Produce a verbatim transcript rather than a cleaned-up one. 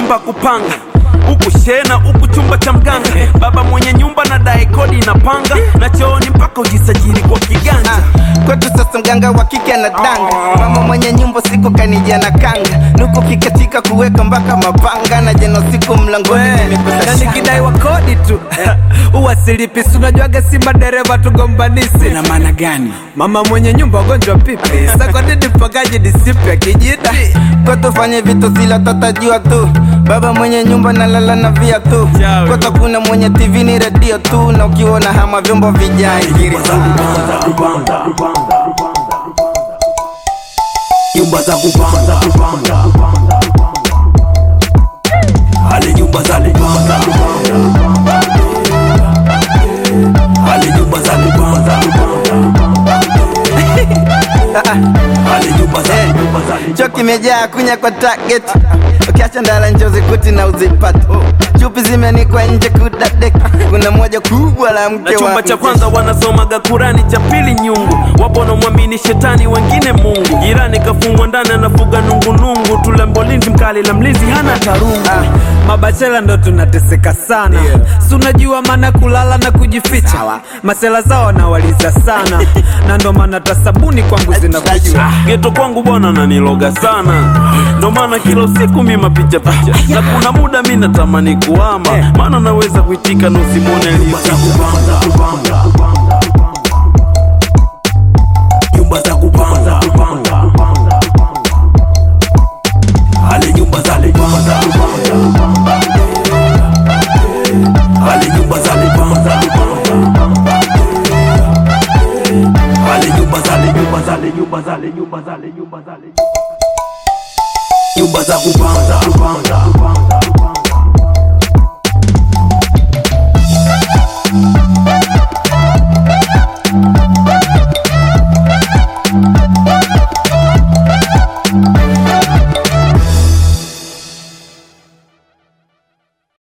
nyumba kupanga, huku shena huku chumba cha mganga. Baba mwenye nyumba na dai kodi inapanga, na chooni mpaka ujisajili kwa kiganja. ah, Kwetu sasa mganga wa kike anadanga. Mama mwenye nyumba siku kanija na kanga, nuku kikatika kuweka mpaka mapanga, na jeno siku mlangoni nimekosa shanga. Nikidai wa kodi tu uwasilipi, unajuaga Simba dereva tugombanisi. Ina maana gani? Mama mwenye nyumba ugonjwa pipi, sasa kwa nini mpagaji disipi akijida? Kwetu fanye vitu sila tatajua tu, baba mwenye nyumba na lala na via tu. Kwetu kuna mwenye T V ni radio tu, na ukiona hama vyombo vijai giri tu. Nyumba za kupanga, hali nyumba za kupanga, hali nyumba za kupanga, hali nyumba za kupanga. Choki mejaa kunya kwa target, ukiacha ndala njozi kuti na uzipata. Chupi zimeanikwa nje kudadek, kuna moja kubwa la mke Na chumba wa cha kwanza wanasomaga Kurani, cha pili nyungu. Wapo na mwamini shetani, wengine Mungu. Jirani kafungwa ndani anafuga nungunungu, tulembo linzi mkali la mlinzi hana tarungu. ah, Mabachela ndo tunateseka sana, yeah. Si unajua maana kulala na kujificha, masela zao nawaliza sana, na ndo maana tasabuni kwangu zinakuja. Geto kwangu bwana naniloga sana, ndo maana kila usiku mimi mapicha picha. Na kuna muda mimi natamani kuama, maana naweza kuitika na usimone aliyepita. Nyumba za kupanga, hali nyumba za kupanga, hali nyumba za kupanga, hali nyumba za nyumba za nyumba za nyumba za nyumba za nyumba za kupanga.